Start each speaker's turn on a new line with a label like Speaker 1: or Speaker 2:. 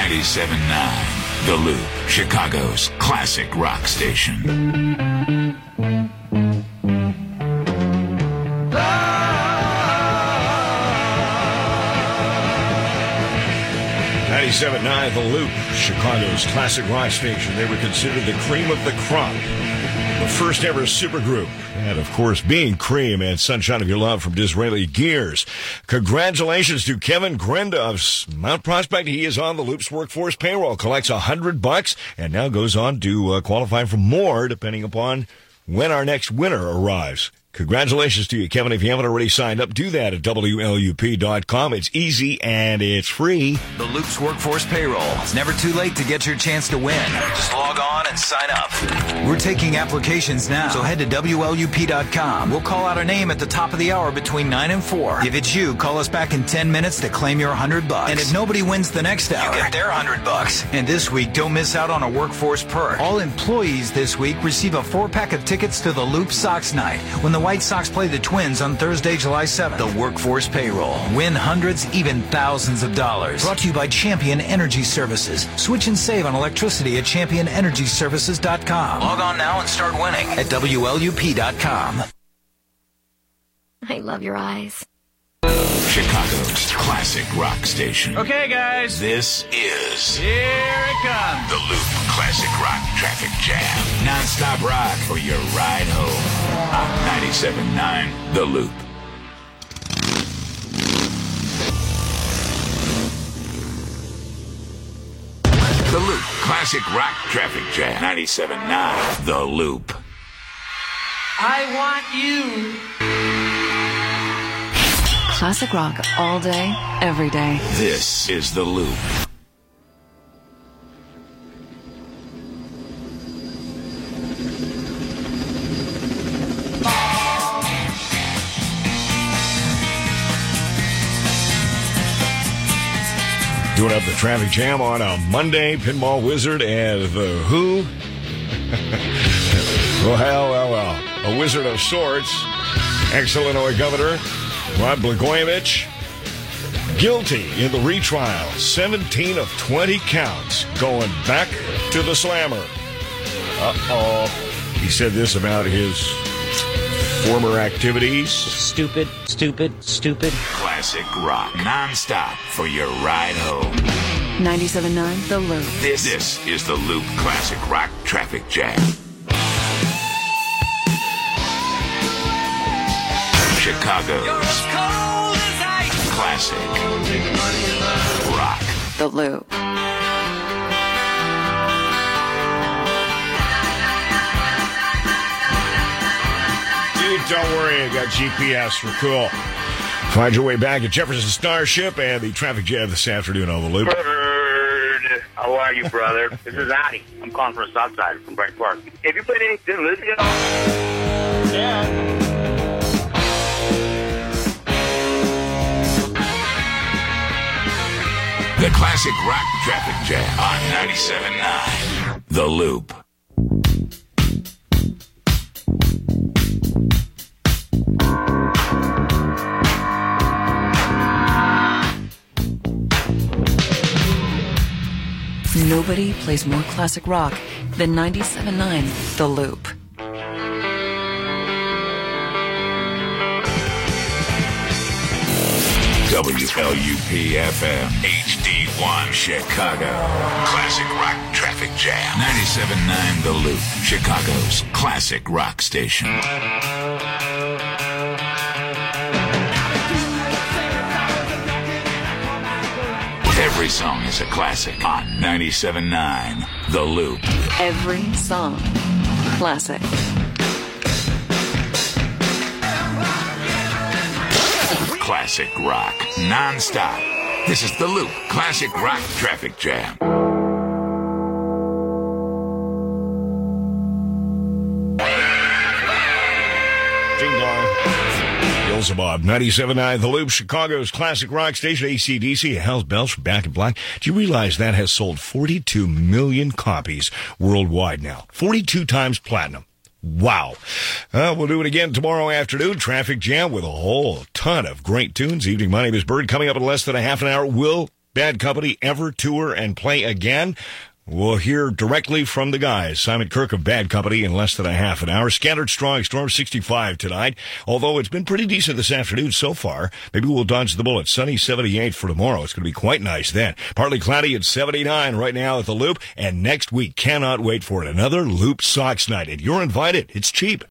Speaker 1: 97.9 The Loop, Chicago's classic rock station.
Speaker 2: 97.9 The Loop, Chicago's classic rock station. They were considered the cream of the crop, the first ever supergroup. And, of course, being Cream and Sunshine of Your Love from Disraeli Gears. Congratulations to Kevin Grenda of Mount Prospect. He is on the Loop's workforce payroll, collects $100, and now goes on to qualify for more, depending upon when our next winner arrives. Congratulations to you, Kevin. If you haven't already signed up, do that at WLUP.com. It's easy and it's free.
Speaker 3: The Loop's workforce payroll. It's never too late to get your chance to win. Just log on and sign up. We're taking applications now, so head to WLUP.com. We'll call out a name at the top of the hour between 9 and 4. If it's you, call us back in 10 minutes to claim your $100. And if nobody wins the next hour, you get their $100. And this week, don't miss out on a workforce perk. All employees this week receive a 4-pack of tickets to the Loop Sox Night when the White Sox play the Twins on Thursday, July 7th. The workforce payroll. Win hundreds, even thousands of dollars. Brought to you by Champion Energy Services. Switch and save on electricity at championenergyservices.com. Log on now and start winning at WLUP.com.
Speaker 4: I love your eyes.
Speaker 1: Chicago's classic rock station.
Speaker 5: Okay, guys.
Speaker 1: This is...
Speaker 5: Here it comes.
Speaker 1: The Loop Classic Rock Traffic Jam. Non-stop rock for your ride home. On 97.9 The Loop. The Loop Classic Rock Traffic Jam. 97.9 The Loop.
Speaker 5: I want you.
Speaker 6: Classic rock all day, every day.
Speaker 1: This is The Loop.
Speaker 2: Doing up the traffic jam on a Monday. Pinball Wizard and The Who. Well. A wizard of sorts. Ex-Illinois Governor Rod Blagojevich, guilty in the retrial. 17 of 20 counts going back to the slammer. He said this about his former activities.
Speaker 7: Stupid.
Speaker 1: Classic rock. Non-stop for your ride home.
Speaker 6: 97.9 The Loop.
Speaker 1: This is the Loop Classic Rock Traffic Jam. Chicago's classic rock.
Speaker 6: The Loop.
Speaker 2: Dude, don't worry, I got GPS. We're cool. Find your way back at Jefferson Starship and the traffic jam this afternoon on The Loop.
Speaker 8: Bird, how are you, brother? This is Addy. I'm calling from the south side, from Bright Park. Have you played any Thin Lizzy at all? Yeah.
Speaker 1: The classic rock traffic jam on 97.9 The Loop.
Speaker 6: Nobody plays more classic rock than 97.9 The Loop.
Speaker 1: WLUP-FM HD1 Chicago. Classic rock traffic jam. 97.9 The Loop. Chicago's classic rock station. Every song is a classic on 97.9 The Loop.
Speaker 6: Every song. Classic.
Speaker 1: Classic rock. Non-stop. This is The Loop. Classic rock traffic jam.
Speaker 2: Ding dong. Beelzebub, 97.9 The Loop, Chicago's classic rock station, AC/DC, Hell's Bells from Back in Black. Do you realize that has sold 42 million copies worldwide now? 42 times platinum. Wow. We'll do it again tomorrow afternoon. Traffic jam with a whole ton of great tunes. Evening, my name is Bird. Coming up in less than a half an hour, we'll Bad Company ever tour and play again? We'll hear directly from the guys. Simon Kirk of Bad Company in less than a half an hour. Scattered strong storm 65 tonight. Although it's been pretty decent this afternoon so far. Maybe we'll dodge the bullet. Sunny 78 for tomorrow. It's going to be quite nice then. Partly cloudy at 79 right now at the Loop. And next week, cannot wait for it. Another Loop Sox night. And you're invited. It's cheap.